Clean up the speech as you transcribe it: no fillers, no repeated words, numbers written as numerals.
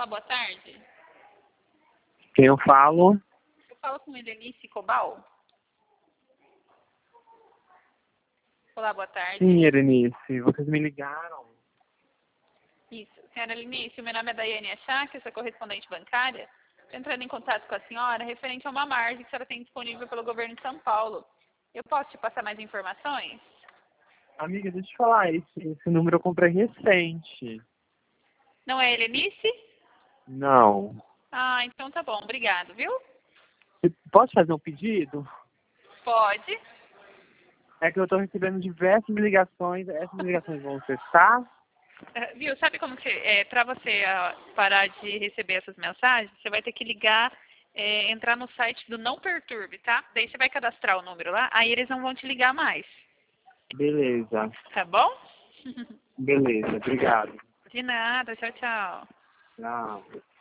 boa tarde. Quem eu falo? Eu falo com Helenice Cobal. Olá, boa tarde. Sim, Erenice, vocês me ligaram. Isso. Senhora Helenice, o meu nome é Daiane Achá, que eu sou correspondente bancária. Estou entrando em contato com a senhora referente a uma margem que a senhora tem disponível pelo governo de São Paulo. Eu posso te passar mais informações? Amiga, deixa eu te falar, esse número eu comprei recente. Não é Helenice? Não. Ah, então tá bom. Obrigado, viu? Posso fazer um pedido? Pode. É que eu estou recebendo diversas ligações, essas ligações vão cessar? Viu, sabe como que para você parar de receber essas mensagens, você vai ter que ligar, entrar no site do Não Perturbe, tá? Daí você vai cadastrar o número lá, aí eles não vão te ligar mais, Beleza, tá bom? beleza, obrigado. De nada, tchau, tchau. Tchau.